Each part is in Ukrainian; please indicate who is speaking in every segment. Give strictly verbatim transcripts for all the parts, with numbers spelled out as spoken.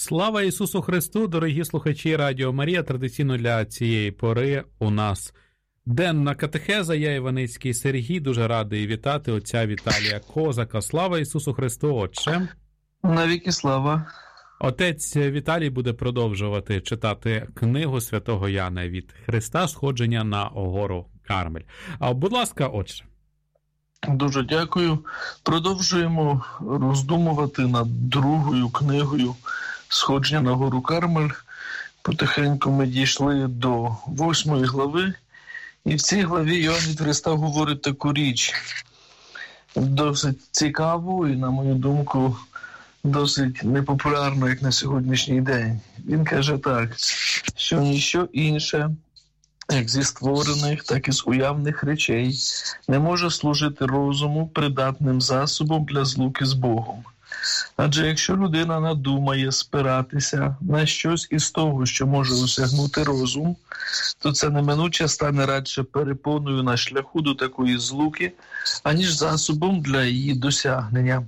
Speaker 1: Слава Ісусу Христу, дорогі слухачі Радіо Марія. Традиційно для цієї пори у нас денна катехеза. Я Іваницький Сергій. Дуже радий вітати отця Віталія Козака. Слава Ісусу Христу, Отче.
Speaker 2: Навіки слава.
Speaker 1: Отець Віталій буде продовжувати читати книгу святого Яна від Христа «Сходження на гору Кармель». А, будь ласка, Отче.
Speaker 2: Дуже дякую. Продовжуємо роздумувати над другою книгою «Сходження на гору Кармель». Потихеньку ми дійшли до восьмої глави. І в цій главі Йоанн від Христа говорить таку річ, досить цікаву і, на мою думку, досить непопулярну, як на сьогоднішній день. Він каже так, що ніщо інше, як зі створених, так і з уявних речей, не може служити розуму придатним засобом для злуки з Богом. Адже якщо людина надумає спиратися на щось із того, що може осягнути розум, то це неминуче стане радше перепоною на шляху до такої злуки, аніж засобом для її досягнення.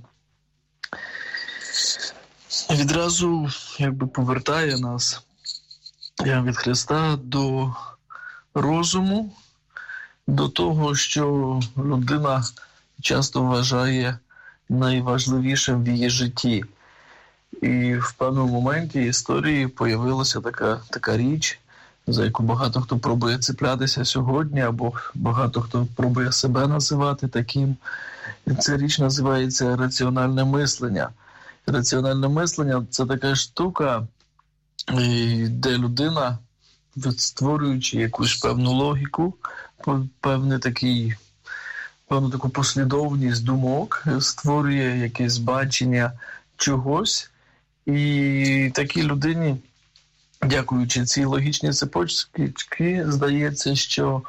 Speaker 2: Відразу якби повертає нас Йоанн від Христа до розуму, до того, що людина часто вважає найважливішим в її житті. І в певному моменті історії появилася така, така річ, за яку багато хто пробує цеплятися сьогодні, або багато хто пробує себе називати таким. Ця річ називається раціональне мислення. Раціональне мислення – це така штука, де людина, створюючи якусь певну логіку, певний такий певну таку послідовність думок, створює якесь бачення чогось, і такій людині, дякуючи цій логічній цепочці, здається, що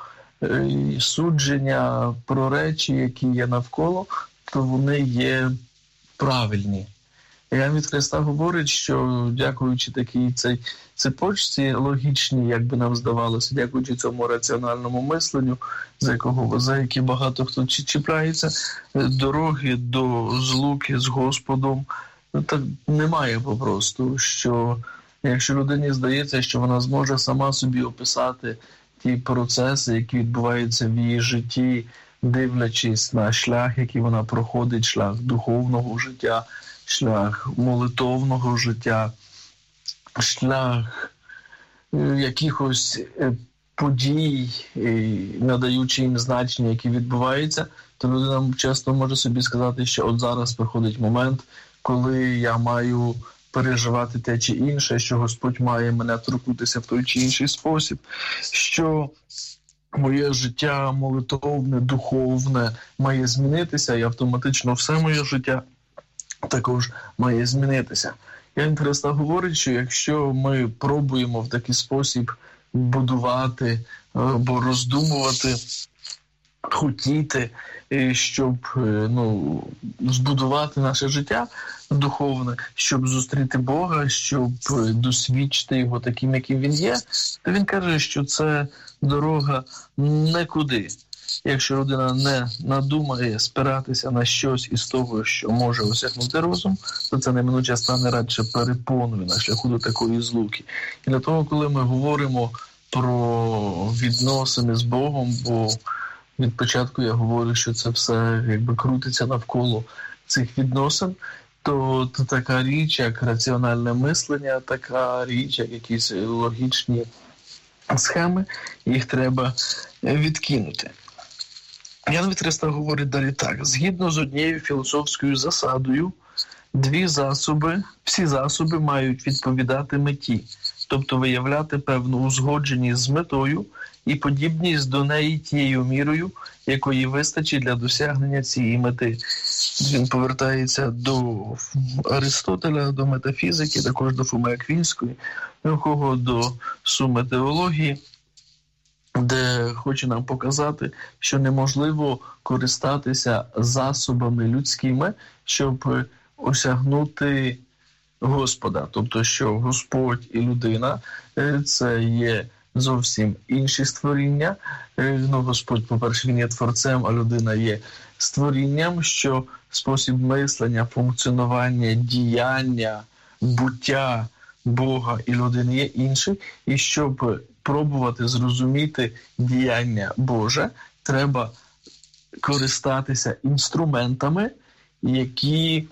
Speaker 2: судження про речі, які є навколо, то вони є правильні. Йоанн від Христа говорить, що дякуючи такій цій цепочці логічній, як би нам здавалося, дякуючи цьому раціональному мисленню, за якого за які багато хто чіпляється, дороги до злуки з Господом так немає попросту, що якщо людині здається, що вона зможе сама собі описати ті процеси, які відбуваються в її житті, дивлячись на шлях, який вона проходить, шлях духовного життя, шлях молитовного життя, шлях якихось подій, надаючи їм значення, які відбуваються, то людина часто може собі сказати, що от зараз приходить момент, коли я маю переживати те чи інше, що Господь має мене торкнутися в той чи інший спосіб, що моє життя молитовне, духовне має змінитися, і автоматично все моє життя також має змінитися. Йоанн Христа говорить, що якщо ми пробуємо в такий спосіб будувати або роздумувати, хотіти, щоб ну, збудувати наше життя духовне, щоб зустріти Бога, щоб досвідчити Його таким, яким Він є, то Він каже, що це дорога некуди. Якщо людина не надумає спиратися на щось із того, що може осягнути розум, то це неминуче стане радше перепоною на шляху до такої злуки. І для того, коли ми говоримо про відносини з Богом, бо від початку я говорю, що це все якби крутиться навколо цих відносин, то, то така річ, як раціональне мислення, така річ, як якісь логічні схеми, їх треба відкинути. Йоанн від Христа говорить далі так. Згідно з однією філософською засадою, дві засоби, всі засоби мають відповідати меті, тобто виявляти певну узгодженість з метою і подібність до неї тією мірою, якої вистачить для досягнення цієї мети. Він повертається до Аристотеля, до метафізики, також до Фоми Аквінської, у кого до суми теології, де хоче нам показати, що неможливо користатися засобами людськими, щоб осягнути Господа. Тобто, що Господь і людина – це є зовсім інші створіння. Ну, Господь, по-перше, Він є творцем, а людина є створінням, що спосіб мислення, функціонування, діяння, буття Бога і людини є інший, і щоб пробувати зрозуміти діяння Боже, треба користатися інструментами, які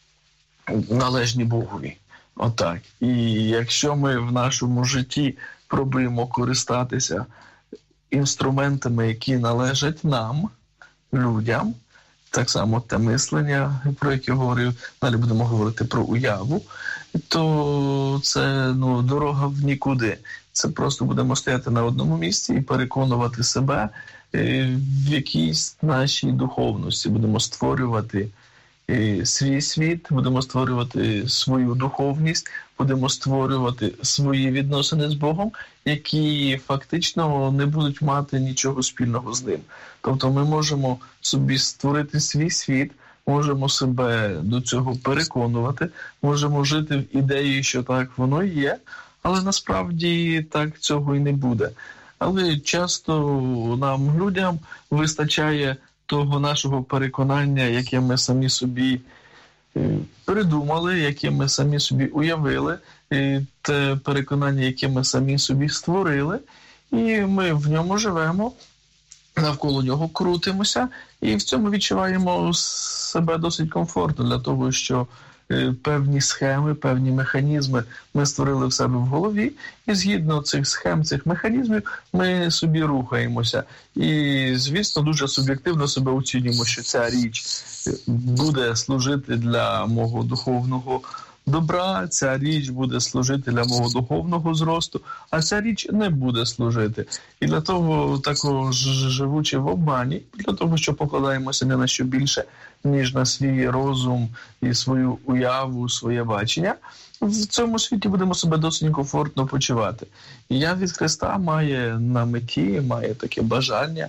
Speaker 2: належні Богові. Отак. І якщо ми в нашому житті пробуємо користатися інструментами, які належать нам, людям, так само те мислення, про яке говорив, далі будемо говорити про уяву, то це ну, дорога в нікуди. Це просто будемо стояти на одному місці і переконувати себе в якійсь нашій духовності. Будемо створювати свій світ, будемо створювати свою духовність, будемо створювати свої відносини з Богом, які фактично не будуть мати нічого спільного з ним. Тобто ми можемо собі створити свій світ, можемо себе до цього переконувати, можемо жити в ідеї, що так воно є, але насправді так цього і не буде. Але часто нам, людям, вистачає того нашого переконання, яке ми самі собі придумали, яке ми самі собі уявили, те переконання, яке ми самі собі створили, і ми в ньому живемо, навколо нього крутимося, і в цьому відчуваємо себе досить комфортно для того, що певні схеми, певні механізми ми створили в себе в голові, і згідно цих схем, цих механізмів ми собі рухаємося. І, звісно, дуже суб'єктивно себе оцінюємо, що ця річ буде служити для мого духовного добра, ця річ буде служити для мого духовного зросту, а ця річ не буде служити. І для того, також живучи в обмані, для того, що покладаємося не на що більше, ніж на свій розум і свою уяву, своє бачення, в цьому світі будемо себе досить комфортно почувати. І я від Христа має на меті, має таке бажання,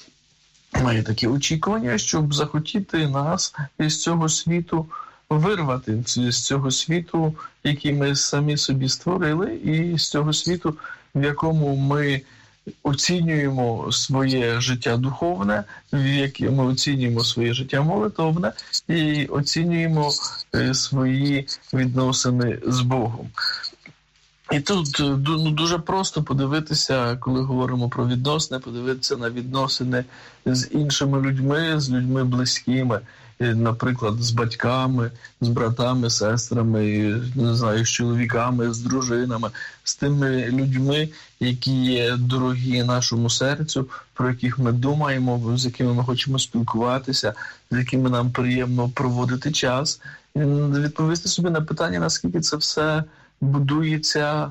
Speaker 2: має таке очікування, щоб захотіти нас із цього світу вирвати, з цього світу, який ми самі собі створили, і з цього світу, в якому ми оцінюємо своє життя духовне, в якому ми оцінюємо своє життя молитовне і оцінюємо свої відносини з Богом. І тут ну, дуже просто подивитися, коли говоримо про відносини, подивитися на відносини з іншими людьми, з людьми близькими, наприклад, з батьками, з братами, сестрами, не знаю, з чоловіками, з дружинами, з тими людьми, які є дорогі нашому серцю, про яких ми думаємо, з якими ми хочемо спілкуватися, з якими нам приємно проводити час. І відповісти собі на питання, наскільки це все будується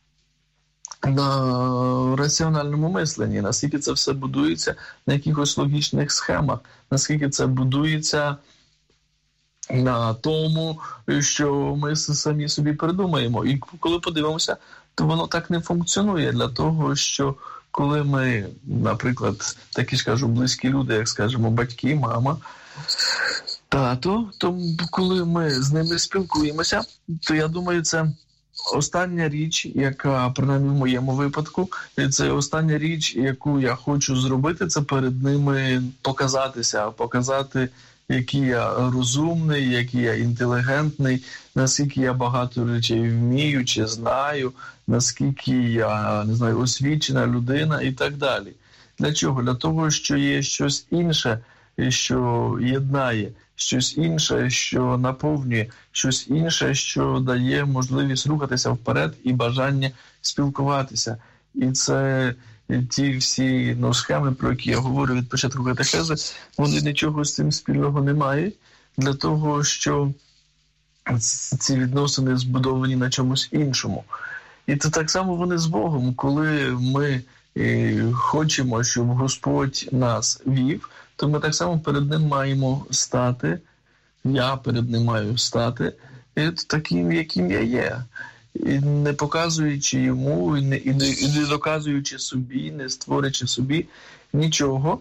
Speaker 2: на раціональному мисленні, наскільки це все будується на якихось логічних схемах, наскільки це будується на тому, що ми самі собі придумаємо. І коли подивимося, то воно так не функціонує для того, що коли ми, наприклад, такі ж кажу, близькі люди, як, скажімо, батьки, мама, тато, то коли ми з ними спілкуємося, то я думаю, це остання річ, яка, принаймні в моєму випадку, це остання річ, яку я хочу зробити, це перед ними показатися, показати, який я розумний, який я інтелігентний, наскільки я багато речей вмію чи знаю, наскільки я, не знаю, освічена людина і так далі. Для чого? Для того, що є щось інше, що єднає, щось інше, що наповнює, щось інше, що дає можливість рухатися вперед і бажання спілкуватися. І це ті всі ну, схеми, про які я говорю від початку катехези, вони нічого з цим спільного не мають, для того, що ці відносини збудовані на чомусь іншому. І це так само вони з Богом, коли ми е, хочемо, щоб Господь нас вів, то ми так само перед ним маємо стати, я перед ним маю стати таким, яким я є. І не показуючи йому, і не, і, не, і не доказуючи собі, не створюючи собі нічого,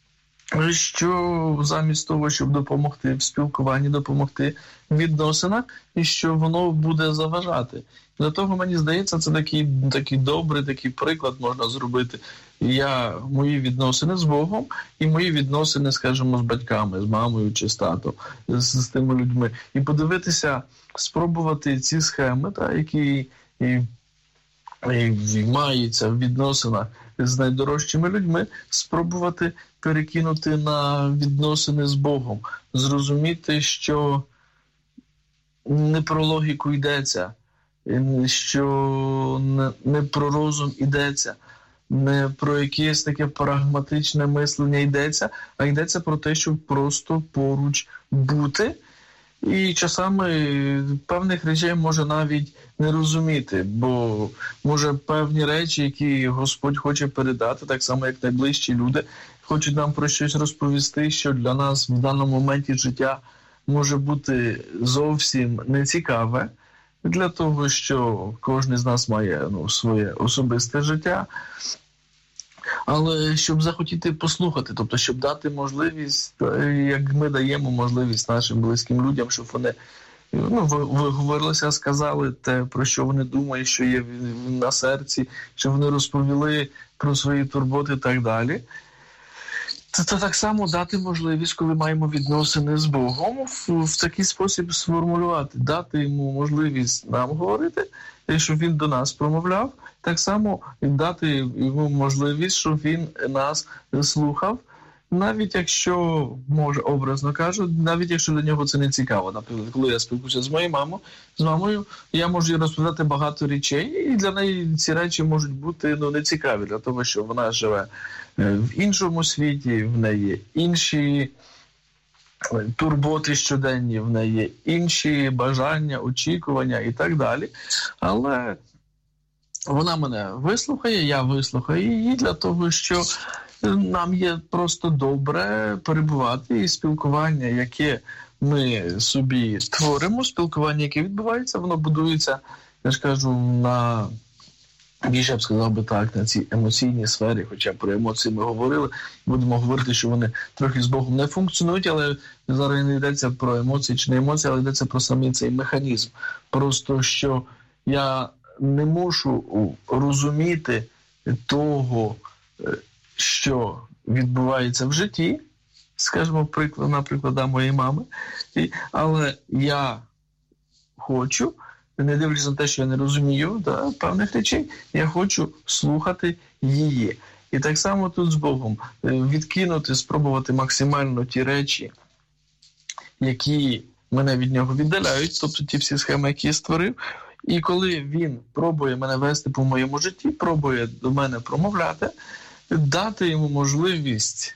Speaker 2: що замість того, щоб допомогти в спілкуванні, допомогти в відносинах, і що воно буде заважати. Для того, мені здається, це такий, такий добрий такий приклад можна зробити. Я, мої відносини з Богом і мої відносини, скажімо, з батьками, з мамою чи з татом, з, з тими людьми. І подивитися, спробувати ці схеми, та, які і, і мається в відносинах з найдорожчими людьми, спробувати перекинути на відносини з Богом, зрозуміти, що не про логіку йдеться, що не, не про розум йдеться, не про якесь таке прагматичне мислення йдеться, а йдеться про те, щоб просто поруч бути. І часами певних речей може навіть не розуміти, бо може певні речі, які Господь хоче передати, так само як найближчі люди, хочуть нам про щось розповісти, що для нас в даному моменті життя може бути зовсім нецікаве, для того, що кожен з нас має ну, своє особисте життя, але щоб захотіти послухати, тобто щоб дати можливість, як ми даємо можливість нашим близьким людям, щоб вони ну, виговорилися, сказали те, про що вони думають, що є на серці, щоб вони розповіли про свої турботи і так далі. Це, це так само дати можливість, коли маємо відносини з Богом, в, в такий спосіб сформулювати, дати йому можливість нам говорити, щоб він до нас промовляв, так само дати йому можливість, щоб він нас слухав, навіть якщо, може, образно кажу, навіть якщо для нього це не цікаво. Наприклад, коли я спілкуюся з моєю мамою, з мамою, я можу їй розповідати багато речей, і для неї ці речі можуть бути ну, нецікаві, для того, що вона живе в іншому світі, в неї інші турботи щоденні, в неї інші бажання, очікування і так далі. Але вона мене вислухає, я вислухаю її для того, що нам є просто добре перебувати і спілкування, яке ми собі творимо, спілкування, яке відбувається, воно будується, я ж кажу, на більше, я б сказав би так, на цій емоційній сфері, хоча про емоції ми говорили, будемо говорити, що вони трохи з Богом не функціонують, але зараз не йдеться про емоції чи не емоції, але йдеться про самий цей механізм. Просто, що я не мушу розуміти того, що відбувається в житті, скажімо, приклад, наприклад, моєї мами, але я хочу, не дивлячись на те, що я не розумію да, певних речей, я хочу слухати її. І так само тут з Богом. Відкинути, спробувати максимально ті речі, які мене від нього віддаляють, тобто ті всі схеми, які я створив. І коли він пробує мене вести по моєму житті, пробує до мене промовляти, дати йому можливість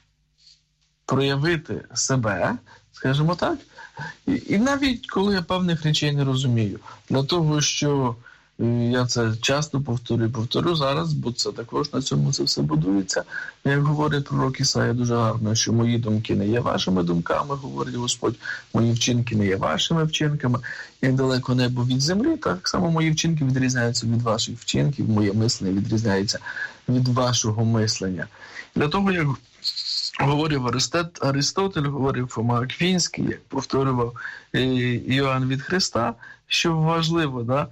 Speaker 2: проявити себе, скажімо так, і, і навіть коли я певних речей не розумію. Для того, що я це часто повторюю, повторю зараз, бо це також на цьому це все будується. Як говорить пророк Ісая дуже гарно, що мої думки не є вашими думками, говорить Господь, мої вчинки не є вашими вчинками. Як далеко небо від землі, так само мої вчинки відрізняються від ваших вчинків, моє мислення відрізняється від вашого мислення. Для того, як говорив Аристотель, говорив Фома Аквінський, як повторював Іоанн від Христа, що важливо, да,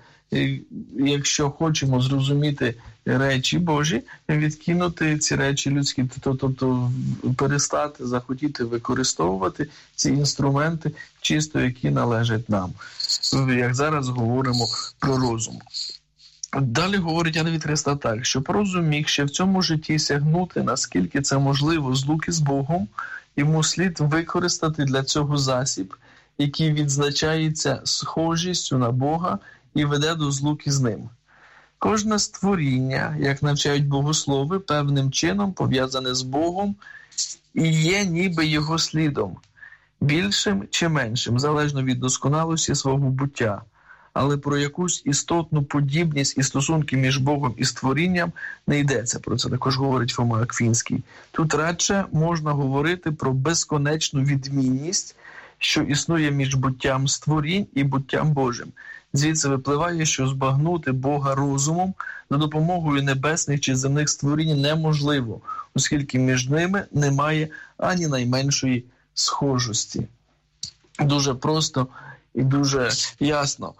Speaker 2: якщо хочемо зрозуміти речі Божі, відкинути ці речі людські, тобто перестати захотіти використовувати ці інструменти, чисто які належать нам. Як зараз говоримо про розум. Далі говорить Іоанн від Христа так, що розум міг ще в цьому житті сягнути, наскільки це можливо, злуки з Богом, йому слід використати для цього засіб, який відзначається схожістю на Бога і веде до злуки з ним. Кожне створіння, як навчають богослови, певним чином пов'язане з Богом і є ніби його слідом, більшим чи меншим, залежно від досконалості свого буття. Але про якусь істотну подібність і стосунки між Богом і створінням не йдеться. Про це також говорить Фома Аквінський. Тут радше можна говорити про безконечну відмінність, що існує між буттям створінь і буттям Божим. Звідси випливає, що збагнути Бога розумом за допомогою небесних чи земних створінь неможливо, оскільки між ними немає ані найменшої схожості. Дуже просто і дуже ясно.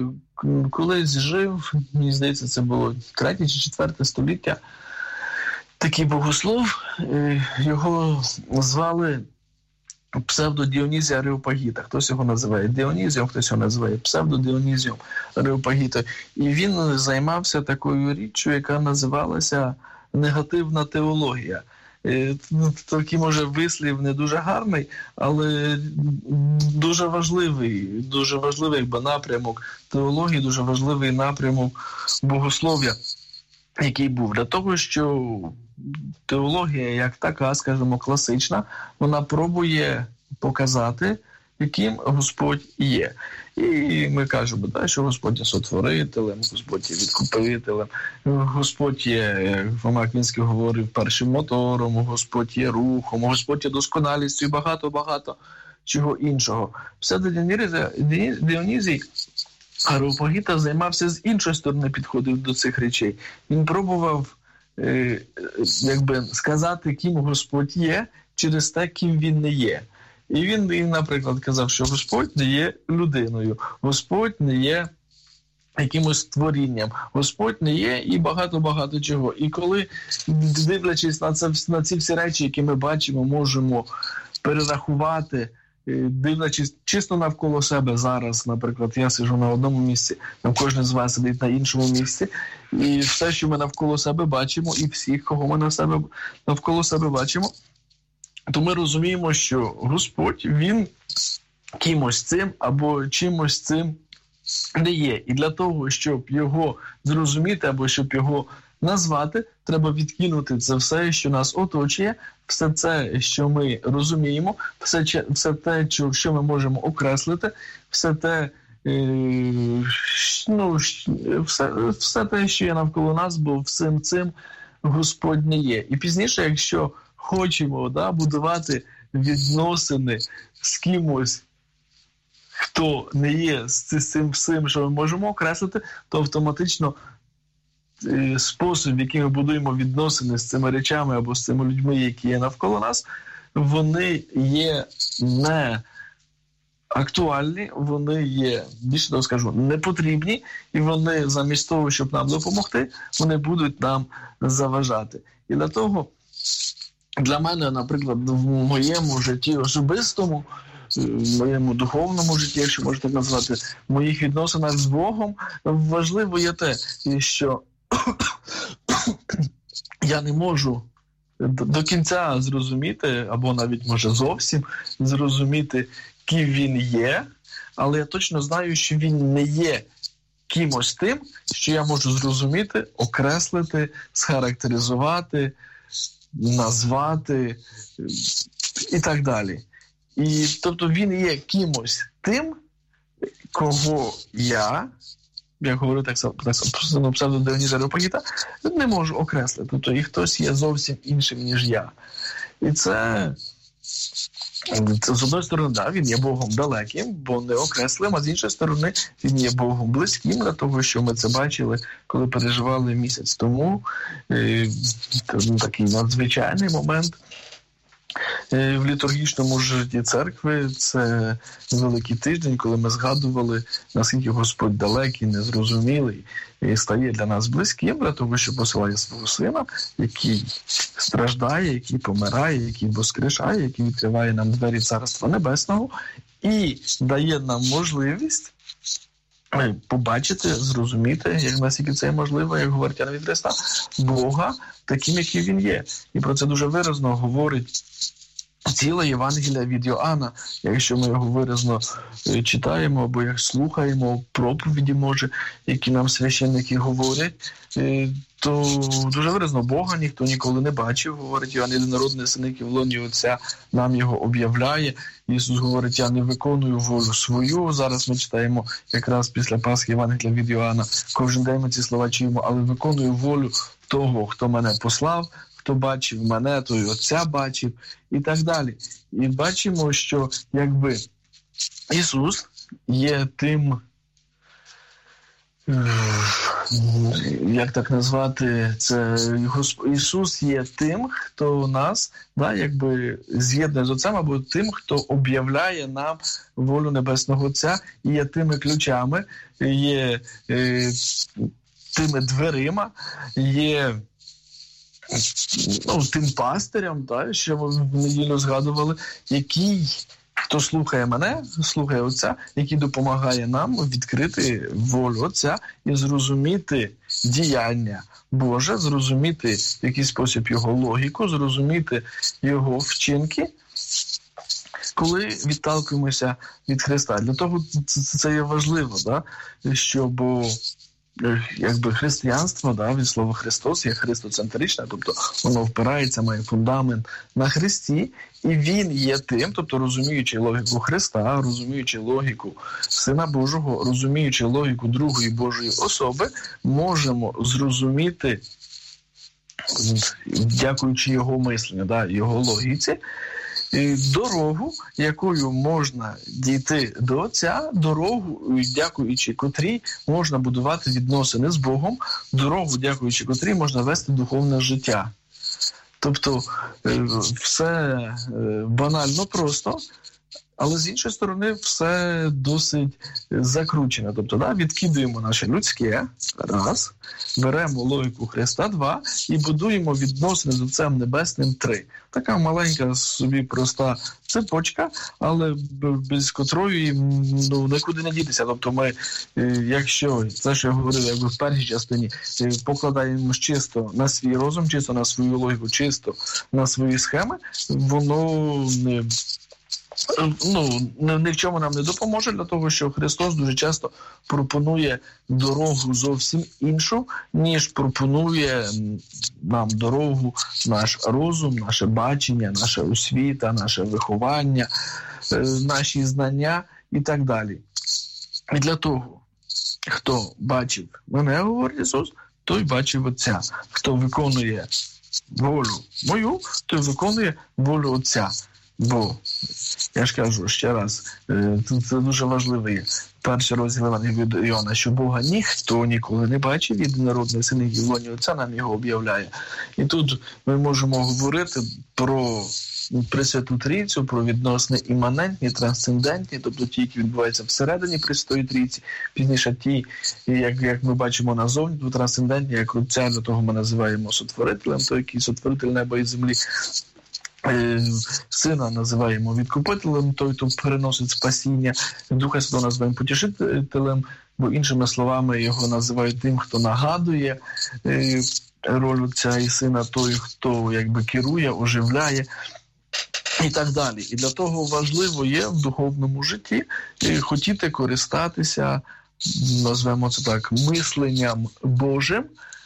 Speaker 2: Колись жив, мені здається, це було третє чи четверте століття, такий богослов, його звали псевдодіонізія Ареопагіта. Хтось його називає Діонізієм, хтось його називає псевдодіонізієм Ареопагіта. І він займався такою річчю, яка називалася негативна теологія. Такий, може, вислів не дуже гарний, але дуже важливий, дуже важливий якби, напрямок теології, дуже важливий напрямок богослов'я, який був. Для того, що теологія, як така, скажімо, класична, вона пробує показати, яким Господь є. І ми кажемо, да, що Господь є сотворителем, Господь є відкупителем, Господь є, як Фома Аквінський говорив, першим мотором, Господь є рухом, Господь є досконалістю і багато-багато чого іншого. Псевдодіонізій Ареопагіта займався з іншої сторони, підходив до цих речей. Він пробував е, якби сказати, ким Господь є, через те, ким він не є. І він, він, наприклад, казав, що Господь не є людиною, Господь не є якимось творінням, Господь не є і багато-багато чого. І коли, дивлячись на, це, на ці всі речі, які ми бачимо, можемо перерахувати, дивлячись чисто навколо себе зараз, наприклад, я сиджу на одному місці, там кожен з вас сидить на іншому місці, і все, що ми навколо себе бачимо, і всіх, кого ми на себе, навколо себе бачимо, то ми розуміємо, що Господь, він кимось цим або чимось цим не є. І для того, щоб його зрозуміти або щоб його назвати, треба відкинути це все, що нас оточує, все це, що ми розуміємо, все, все те, що ми можемо окреслити, все те, ну, все, все те, що є навколо нас, бо всім цим Господь не є. І пізніше, якщо хочемо, да, будувати відносини з кимось, хто не є з цим всім, що ми можемо окреслити, то автоматично е, спосіб, в який ми будуємо відносини з цими речами або з цими людьми, які є навколо нас, вони є не актуальні, вони є, більше того скажу, непотрібні, і вони замість того, щоб нам допомогти, вони будуть нам заважати. І для того для мене, наприклад, в моєму житті особистому, в моєму духовному житті, якщо можна так назвати, в моїх відносинах з Богом, важливо є те, що я не можу до кінця зрозуміти, або навіть, може, зовсім зрозуміти, ким він є, але я точно знаю, що він не є кимось тим, що я можу зрозуміти, окреслити, схарактеризувати, назвати і так далі. І, тобто він є кимось тим, кого я, як говорю так само, псевдодіонізія Ареопагіта, не можу окреслити. Тобто і хтось є зовсім іншим, ніж я. І це, це з одної сторони, да, він є Богом далеким, бо не окреслим, а з іншої сторони, він є Богом близьким, для того, що ми це бачили, коли переживали місяць тому. І, такий надзвичайний момент в літургічному житті церкви. Це Великий тиждень, коли ми згадували, наскільки Господь далекий, незрозумілий і стає для нас близьким, для того, що посилає свого Сина, який страждає, який помирає, який воскрешає, який відкриває нам двері Царства Небесного і дає нам можливість побачити, зрозуміти, як наскільки це можливо, як говорить Ян від Христа, Бога таким, який він є. І про це дуже виразно говорить ціле Євангелія від Йоанна. Якщо ми його виразно читаємо або як слухаємо проповіді, може, які нам священники говорять, то дуже виразно Бога ніхто ніколи не бачив, говорить Йоанн, єдинородний син, який в лоні Отця, нам його об'являє. Ісус говорить, я не виконую волю свою. Зараз ми читаємо якраз після Пасхи Євангелія від Йоанна. Кожен день ми ці слова чуємо, але виконую волю того, хто мене послав, хто бачив мене, той Отця бачив і так далі. І бачимо, що якби Ісус є тим, як так назвати, це Ісус є тим, хто нас, да, якби з'єднує з Отцем, або тим, хто об'являє нам волю Небесного Отця, і є тими ключами, є е, тими дверима, є ну, тим пастирям, да, що ми в неділю згадували, який, хто слухає мене, слухає Отця, який допомагає нам відкрити волю Отця і зрозуміти діяння Боже, зрозуміти в якийсь спосіб його логіку, зрозуміти його вчинки, коли відталкуємося від Христа. Для того це є важливо, да? Щоб якби християнство, да, від слова Христос є христоцентричне, тобто воно впирається, має фундамент на Христі, і він є тим, тобто розуміючи логіку Христа, розуміючи логіку Сина Божого, розуміючи логіку другої Божої особи, можемо зрозуміти, дякуючи його мисленню, да, його логіці, дорогу, якою можна дійти до Отця, дорогу, дякуючи котрій можна будувати відносини з Богом, дорогу, дякуючи котрій можна вести духовне життя. Тобто все банально просто, але з іншої сторони все досить закручено. Тобто, да, відкидуємо наше людське, раз, беремо логіку Христа, два, і будуємо відносини з Отцем Небесним, три. Така маленька собі проста цепочка, але без котрої, ну, нікуди не дітися. Тобто ми, якщо, це, що я говорив, якби в першій частині, покладаємо чисто на свій розум, чисто на свою логіку, чисто на свої схеми, воно не... Ну, ні в чому нам не допоможе, для того, що Христос дуже часто пропонує дорогу зовсім іншу, ніж пропонує нам дорогу наш розум, наше бачення, наша освіта, наше виховання, наші знання і так далі. І для того, хто бачив мене, говорить Ісус, той бачив Отця. Хто виконує волю мою, той виконує волю Отця. Бо, я ж кажу ще раз, це дуже важливий перший розділ Євангелія від Іоанна, що Бога ніхто ніколи не бачив, єдинородний Син, який в лоні Отця нам його об'являє. І тут ми можемо говорити про Пресвяту Трійцю, про відносини іманентні, трансцендентні, тобто ті, які відбуваються всередині Пресвятої Трійці, пізніше ті, як, як ми бачимо назовні, то трансцендентні, як Отця, для того ми називаємо сотворителем, той, який сотворитель неба і землі. Сина називаємо відкупителем, той, хто переносить спасіння, Духа Святого називаємо потішителем, бо іншими словами його називають тим, хто нагадує роль Отця і Сина, той, хто якби керує, оживляє і так далі. І для того важливо є в духовному житті хотіти користатися, назвемо це так, мисленням Божим,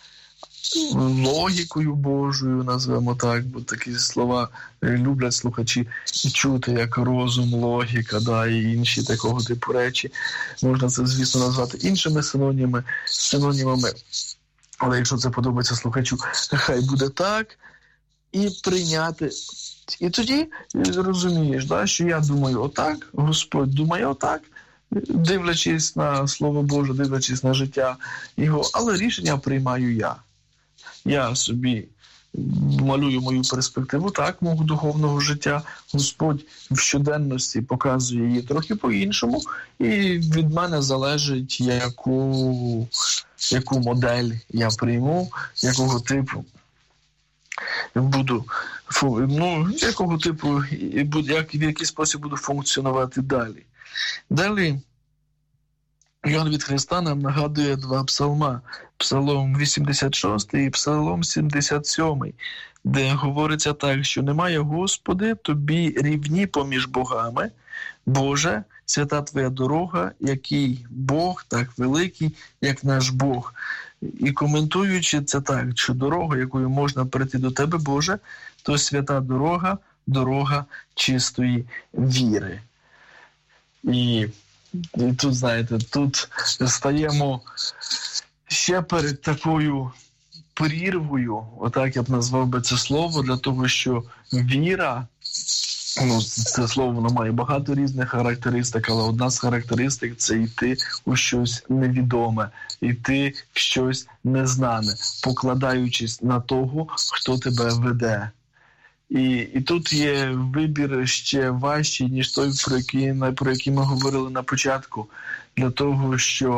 Speaker 2: логікою Божою, назвемо так, бо такі слова люблять слухачі чути, як розум, логіка, да, і інші такого типу речі. Можна це, звісно, назвати іншими синонімами, синонімами. Але якщо це подобається слухачу, хай буде так, і прийняти. І тоді розумієш, да, що я думаю отак, Господь думає отак, дивлячись на Слово Боже, дивлячись на життя Його, але рішення приймаю я. Я собі малюю мою перспективу так, мого духовного життя. Господь в щоденності показує її трохи по-іншому, і від мене залежить, яку, яку модель я прийму, якого типу буду, ну, якого типу, як, в який спосіб буду функціонувати далі. Далі Йоанн від Христа нам нагадує два псалма. Псалом вісімдесят шостий і Псалом сімдесят сьомий, де говориться так, що немає, Господи, Тобі рівні поміж богами. Боже, свята Твоя дорога, який Бог так великий, як наш Бог. І коментуючи це так, що дорога, якою можна прийти до Тебе, Боже, то свята дорога, дорога чистої віри. І І тут, знаєте, тут стаємо ще перед такою прірвою, отак я б назвав би це слово, для того, що віра, ну, це слово, воно має багато різних характеристик, але одна з характеристик – це йти у щось невідоме, йти в щось незнане, покладаючись на того, хто тебе веде. І, і тут є вибір ще важчий, ніж той, про який, про який ми говорили на початку. Для того, що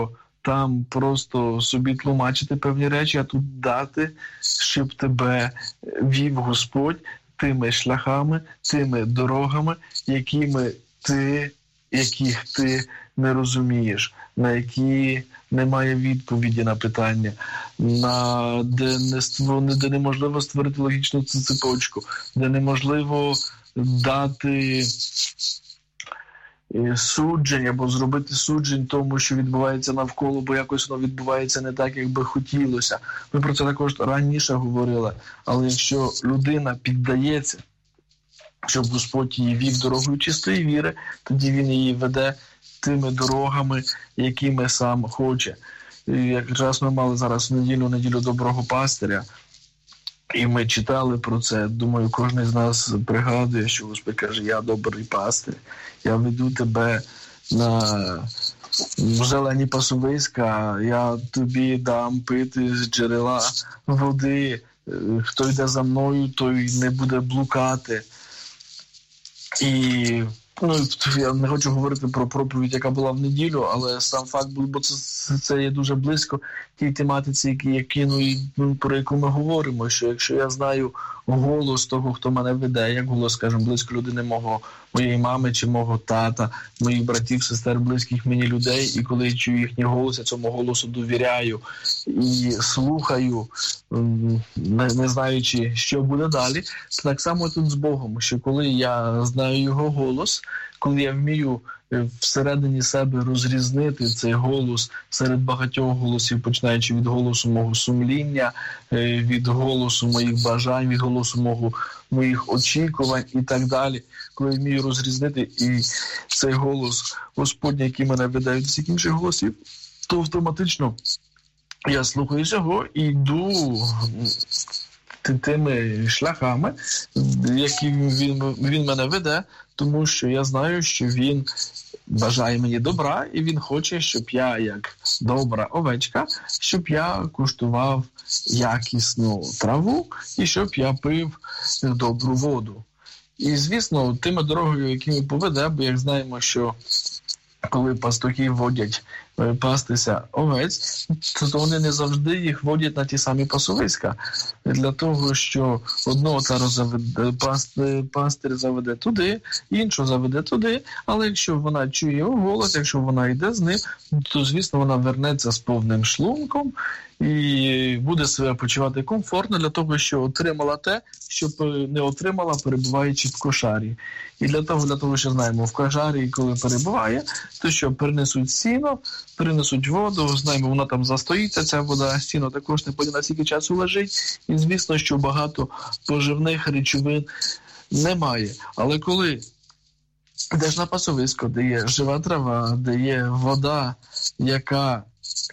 Speaker 2: там просто собі тлумачити певні речі, а тут дати, щоб тебе вів Господь тими шляхами, тими дорогами, якими ти, яких ти не розумієш, на які немає відповіді на питання, на де, не, де неможливо створити логічну цепочку, де неможливо дати суджень або зробити суджень тому, що відбувається навколо, бо якось воно відбувається не так, як би хотілося. Ми про це також раніше говорили. Але якщо людина піддається, щоб Господь її вів дорогою чистої віри, тоді Він її веде тими дорогами, якими сам хоче. І якраз ми мали зараз в неділю, неділю доброго пастиря, і ми читали про це. Думаю, кожен з нас пригадує, що Господь каже: я добрий пастир, я веду тебе на зелені пасовиська, я тобі дам пити з джерела води, хто йде за мною, той не буде блукати. І ну, я не хочу говорити про проповідь, яка була в неділю, але сам факт, бо це, це є дуже близько тій тематиці, які, ну, про яку ми говоримо, що якщо я знаю голос того, хто мене веде, як голос, скажімо, близько людини мого, моєї мами чи мого тата, моїх братів, сестер, близьких мені людей, і коли я чую їхній голос, я цьому голосу довіряю і слухаю, не, не знаючи, що буде далі, то так само тут з Богом, що коли я знаю його голос, коли я вмію всередині себе розрізнити цей голос серед багатьох голосів, починаючи від голосу мого сумління, від голосу моїх бажань, від голосу мого, моїх очікувань і так далі. Коли я вмію розрізнити і цей голос Господній, який мене веде від всіх інших голосів, то автоматично я слухаю його і йду тими шляхами, які він, він мене веде, тому що я знаю, що він бажає мені добра, і він хоче, щоб я, як добра овечка, щоб я куштував якісну траву і щоб я пив добру воду. І, звісно, тими дорогою, якими поведе, бо як знаємо, що коли пастухи водять пастися овець, то вони не завжди їх водять на ті самі пасовиська. Для того, що одного цару заведе, пастир заведе туди, іншого заведе туди, але якщо вона чує його голос, якщо вона йде з ним, то, звісно, вона вернеться з повним шлунком і буде себе почувати комфортно для того, що отримала те, що не отримала, перебуваючи в кошарі. І для того, для того, що знаємо, в кошарі, коли перебуває, то що перенесуть сіно, принесуть воду, знаємо, вона там застоїться, ця вода, сіно також не подібно, скільки часу лежить, і звісно, що багато поживних речовин немає. Але коли йдеш на пасовисько, де є жива трава, де є вода, яка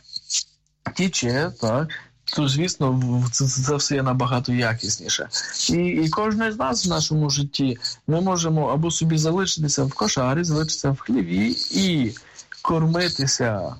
Speaker 2: тіче, так, то, звісно, це, це все є набагато якісніше. І, і кожен з нас в нашому житті ми можемо або собі залишитися в кошарі, залишитися в хліві і кормитися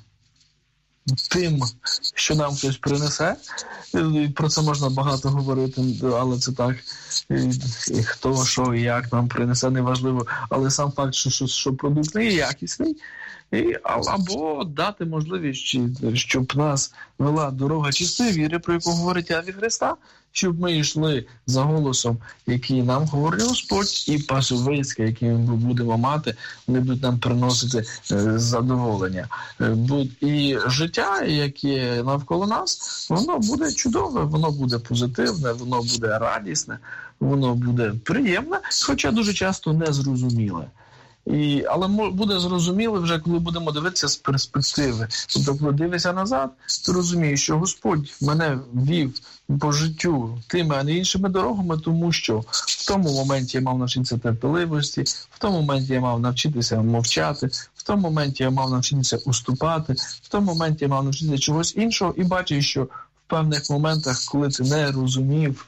Speaker 2: тим, що нам хтось принесе. І про це можна багато говорити, але це так, і, і хто, що і як нам принесе, неважливо. Але сам факт, що, що, що продукт не є якісний, і, або дати можливість, щоб нас вела дорога чистої віри, про яку говорить Євангеліє Христа, щоб ми йшли за голосом, який нам говорить Господь, і пасовиська, які ми будемо мати, вони будуть нам приносити задоволення. І життя, яке навколо нас, воно буде чудове, воно буде позитивне, воно буде радісне, воно буде приємне, хоча дуже часто незрозуміле. І, але буде зрозуміло вже, коли будемо дивитися з перспективи. Тобто, коли дивишся назад, ти розумієш, що Господь мене вів по життю тими, а не іншими дорогами, тому що в тому моменті я мав навчитися терпеливості, в тому моменті я мав навчитися мовчати, в тому моменті я мав навчитися уступати, в тому моменті я мав навчитися чогось іншого, і бачиш, що в певних моментах, коли ти не розумів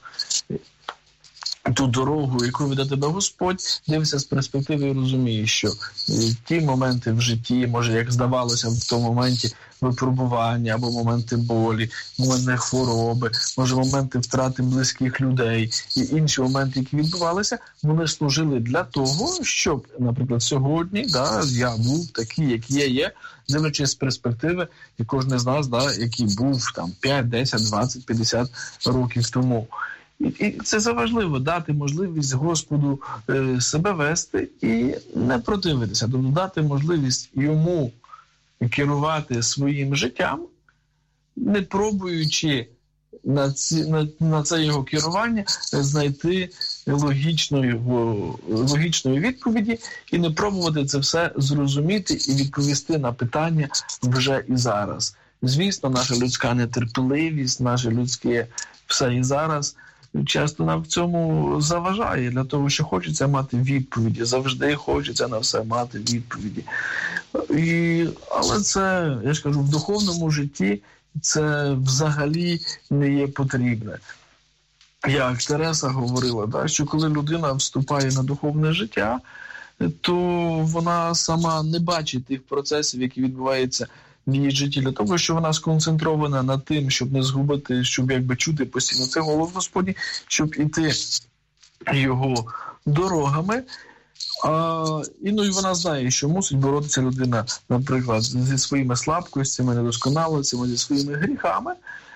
Speaker 2: ту дорогу, яку веде тебе Господь, дивишся з перспективи і розумієш, що ті моменти в житті, може, як здавалося в тому моменті, випробування, або моменти болі, моменти хвороби, може моменти втрати близьких людей і інші моменти, які відбувалися, вони служили для того, щоб, наприклад, сьогодні да, я був такий, який я є, дивлячись з перспективи, і кожен з нас, да, який був там п'ять, десять, двадцять, п'ятдесят років тому. І, і це заважливо, дати можливість Господу е, себе вести і не противитися, тобто дати можливість йому керувати своїм життям, не пробуючи на, ці, на, на це його керування знайти логічної, логічної відповіді і не пробувати це все зрозуміти і відповісти на питання вже і зараз. Звісно, наша людська нетерпеливість, наше людське все і зараз часто нам в цьому заважає, для того, що хочеться мати відповіді, завжди хочеться на все мати відповіді. І, але це, я ж кажу, в духовному житті це взагалі не є потрібне. Як Тереса говорила, да, що коли людина вступає на духовне життя, то вона сама не бачить тих процесів, які відбуваються в її житті, для того, що вона сконцентрована на тим, щоб не згубити, щоб якби чути постійно це голос Господній, щоб іти його дорогами. А, і, ну, і вона знає, що мусить боротися людина, наприклад, зі своїми слабкостями, недосконалостями, зі своїми гріхами.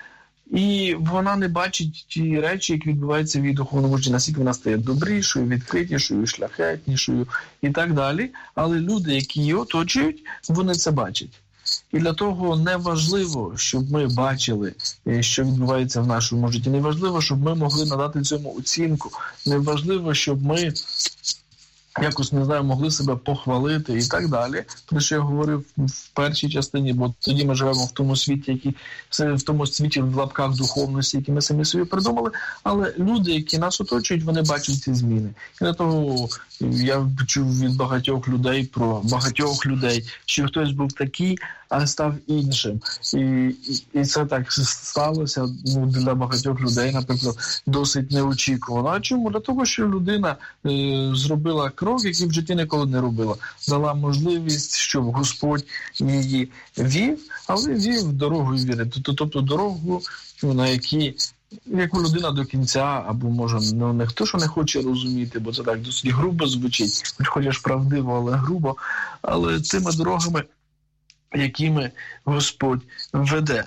Speaker 2: І вона не бачить ті речі, які відбуваються в її духовному житті, наскільки вона стає добрішою, відкритішою, шляхетнішою і так далі. Але люди, які її оточують, вони це бачать. І для того не важливо, щоб ми бачили, що відбувається в нашому житті. Не важливо, щоб ми могли надати цьому оцінку. Не важливо, щоб ми якось, не знаю, могли себе похвалити і так далі. Про що я говорив в першій частині, бо тоді ми живемо в тому світі, який, в тому світі в лапках духовності, які ми самі собі придумали. Але люди, які нас оточують, вони бачать ці зміни. І для того я чув від багатьох людей про багатьох людей, що хтось був такий, а став іншим. І, і, і це так сталося, ну, для багатьох людей, наприклад, досить неочікувано. А чому? Для того, що людина е, зробила крок, який в житті ніколи не робила. Дала можливість, щоб Господь її вів, але вів дорогою віри. Тобто дорогу, на якій яку людина до кінця, або, може, ну, не хто, що не хоче розуміти, бо це так досить грубо звучить, хоч хочеш правдиво, але грубо, але тими дорогами, якими Господь веде.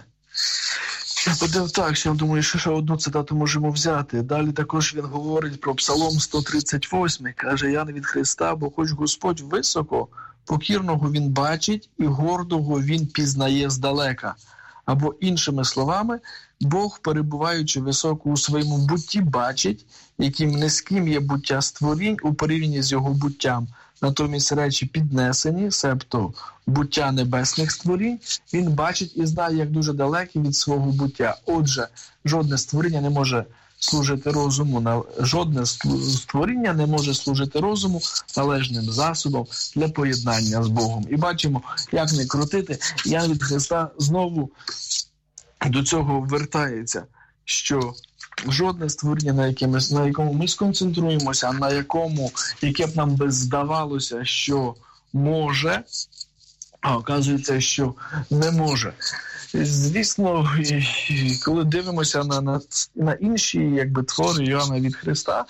Speaker 2: Так, що я думаю, що ще одну цитату можемо взяти. Далі також він говорить про Псалом сто тридцять восьмий. Каже, я не від Христа, бо хоч Господь високо, покірного він бачить і гордого він пізнає здалека. Або іншими словами, Бог, перебуваючи високо у своєму бутті, бачить, яким низьким є буття створінь у порівнянні з його буттям. Натомість речі піднесені, себто буття небесних створінь, він бачить і знає, як дуже далекі від свого буття. Отже, жодне створіння не може служити розуму, жодне створіння не може служити розуму належним засобом для поєднання з Богом. І бачимо, як не крутити, Ян від Христа знову до цього вертається, що жодне створіння, на, яке ми, на якому ми сконцентруємося, на якому, яке б нам би здавалося, що може, а оказується, що не може. Звісно, коли дивимося на, на, на інші, якби, твори Йоанна від Христа,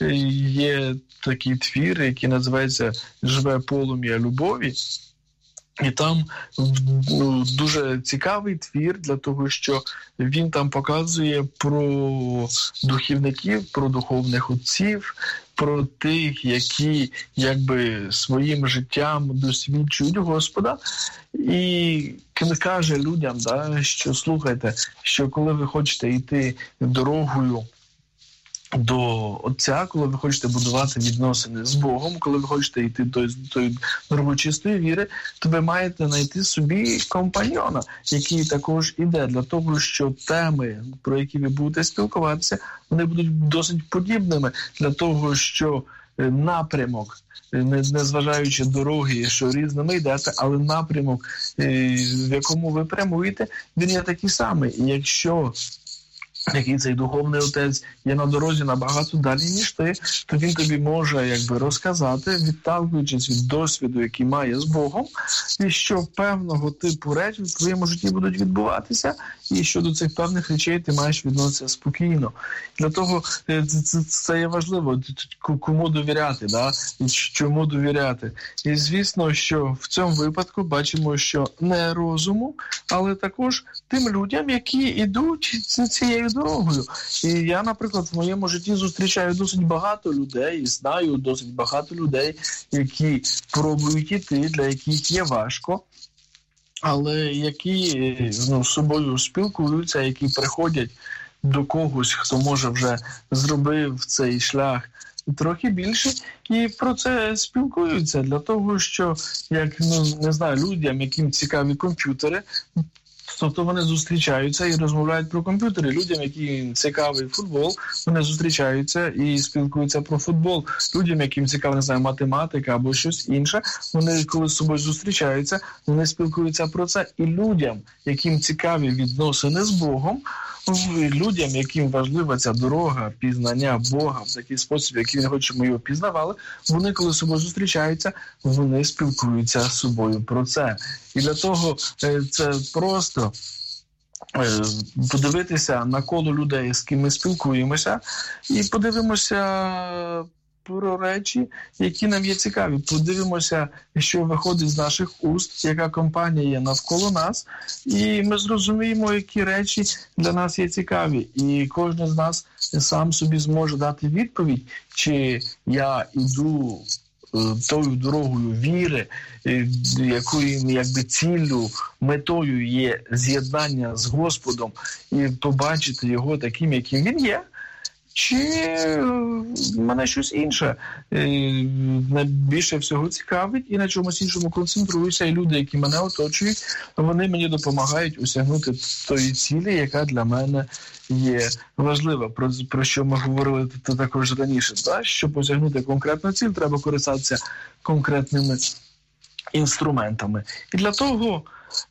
Speaker 2: є такий твір, який називається «Живе полум'я любові». І там, ну, дуже цікавий твір для того, що він там показує про духівників, про духовних отців, про тих, які якби своїм життям досвідчують Господа. І він каже людям, да, що слухайте, що коли ви хочете йти дорогою до Отця, коли ви хочете будувати відносини з Богом, коли ви хочете йти до тої дорогочистої віри, то ви маєте знайти собі компаньйона, який також іде, для того, що теми, про які ви будете спілкуватися, вони будуть досить подібними, для того, що напрямок, незважаючи дороги, що різними йдете, але напрямок, в якому ви прямуєте, він є такий самий. І якщо який цей духовний отець є на дорозі набагато далі, ніж ти, то він тобі може якби розказати, відталкуючись від досвіду, який має з Богом, і що певного типу речі в твоєму житті будуть відбуватися, і що до цих певних речей ти маєш відноситися спокійно. Для того це, це, це є важливо, кому довіряти, да? І чому довіряти. І звісно, що в цьому випадку бачимо, що не розуму, але також тим людям, які йдуть цією дорогою. І я, наприклад, в моєму житті зустрічаю досить багато людей, і знаю досить багато людей, які пробують іти, для яких є важко, але які ну, з собою спілкуються, які приходять до когось, хто може вже зробив цей шлях трохи більше, і про це спілкуються для того, що, як, ну, не знаю, людям, яким цікаві комп'ютери, тобто вони зустрічаються і розмовляють про комп'ютери. Людям, яким цікавий футбол, вони зустрічаються і спілкуються про футбол. Людям, яким цікава, не знаю, математика або щось інше, вони коли з собою зустрічаються, вони спілкуються про це. І людям, яким цікаві відносини з Богом, людям, яким важлива ця дорога пізнання Бога в такий спосіб, який він хоче, щоб ми його пізнавали, вони, коли з собою зустрічаються, вони спілкуються з собою про це. І для того це просто подивитися на коло людей, з ким ми спілкуємося, і подивимося про речі, які нам є цікаві. Подивимося, що виходить з наших уст, яка компанія є навколо нас, і ми зрозуміємо, які речі для нас є цікаві. І кожен з нас сам собі зможе дати відповідь, чи я йду тою дорогою віри, якою якби ціллю, метою є з'єднання з Господом і побачити його таким, яким він є, чи мене щось інше найбільше всього цікавить і на чомусь іншому концентруюся, і люди, які мене оточують, вони мені допомагають осягнути тої цілі, яка для мене є важлива, про, про що ми говорили також раніше. Так? Щоб осягнути конкретну ціль, треба користатися конкретними інструментами. І для того,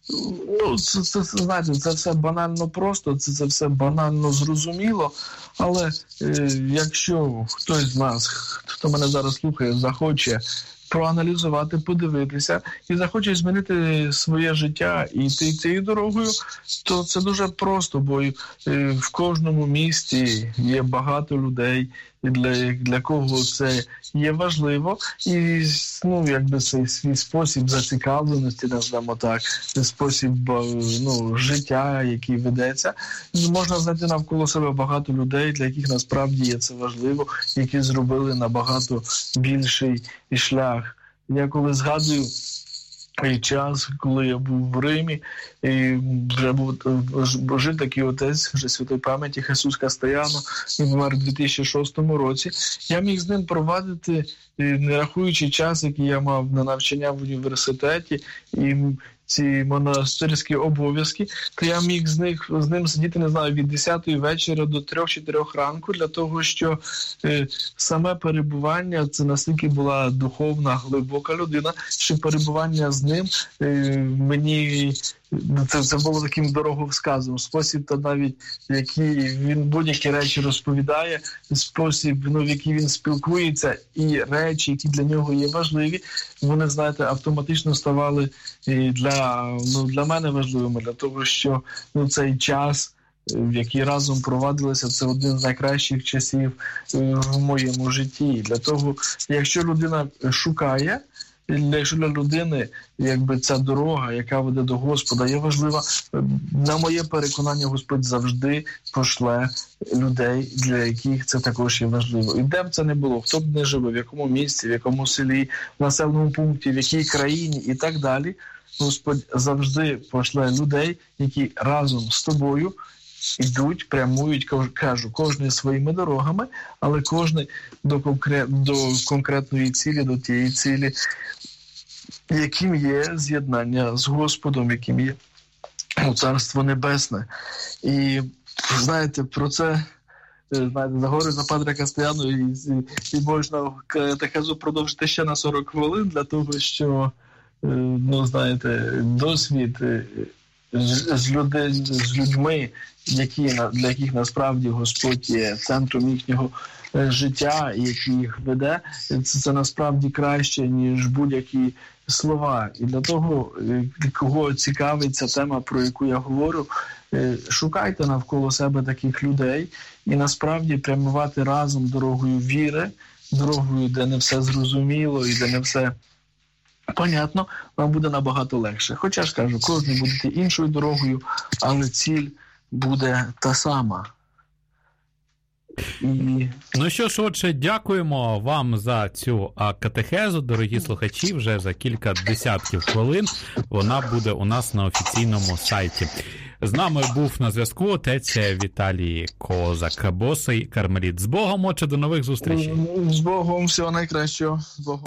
Speaker 2: ну, це, це, знаєте, це все банально просто, це, це все банально зрозуміло, але е, якщо хтось з нас, хто мене зараз слухає, захоче проаналізувати, подивитися і захоче змінити своє життя і йти цією дорогою, то це дуже просто, бо е, в кожному місті є багато людей, для, для кого це є важливо, і ну, якби цей свій спосіб зацікавленості, назвемо так, спосіб ну, життя, який ведеться, можна знайти навколо себе багато людей, для яких насправді є це важливо, які зробили набагато більший шлях. Я коли згадую і час, коли я був в Римі, і вже був жив такий отець, вже святої пам'яті, Хесус Кастаяно, він помер у дві тисячі шостому році. Я міг з ним провадити, не рахуючи час, який я мав на навчання в університеті, і ці монастирські обов'язки, то я міг з, них, з ним сидіти, не знаю, від десятої вечора до трьох-чотирьох ранку, для того, що е, саме перебування, це настільки була духовна, глибока людина, що перебування з ним е, мені... Це, це було таким дороговказом. Спосіб, то навіть, який він будь-які речі розповідає, спосіб, ну, в який він спілкується, і речі, які для нього є важливі, вони, знаєте, автоматично ставали для, ну, для мене важливими, для того, що ну, цей час, в який разом провадилися, це один з найкращих часів в моєму житті. Для того, якщо людина шукає, якщо для людини якби ця дорога, яка веде до Господа, є важлива, на моє переконання, Господь завжди пошле людей, для яких це також є важливо. І де б це не було, хто б не жив, в якому місці, в якому селі, в населеному пункті, в якій країні і так далі, Господь завжди пошле людей, які разом з тобою ідуть, прямують, кажу, кожен своїми дорогами, але кожен до, конкрет, до конкретної цілі, до тієї цілі, яким є з'єднання з Господом, яким є Царство Небесне. І, знаєте, про це, знаєте, заговорю за Падре Кастаяно, і, і, і можна катехезу продовжити ще на сорок хвилин, для того, що, ну, знаєте, досвід з, з, люди, з людьми, які, для яких насправді Господь є центром їхнього життя, і який їх веде, це, це насправді краще, ніж будь-які слова. І для того, кого цікавить ця тема, про яку я говорю, шукайте навколо себе таких людей і насправді прямувати разом дорогою віри, дорогою, де не все зрозуміло і де не все понятно, вам буде набагато легше. Хоча ж кажу, кожен буде йти іншою дорогою, але ціль буде та сама. І...
Speaker 1: Ну що ж, отже, дякуємо вам за цю катехезу, дорогі слухачі, вже за кілька десятків хвилин вона буде у нас на офіційному сайті. З нами був на зв'язку отець Віталій Козак, босий кармеліт. З Богом, отже, до нових зустрічей.
Speaker 2: З Богом, всього найкращого. З Богом.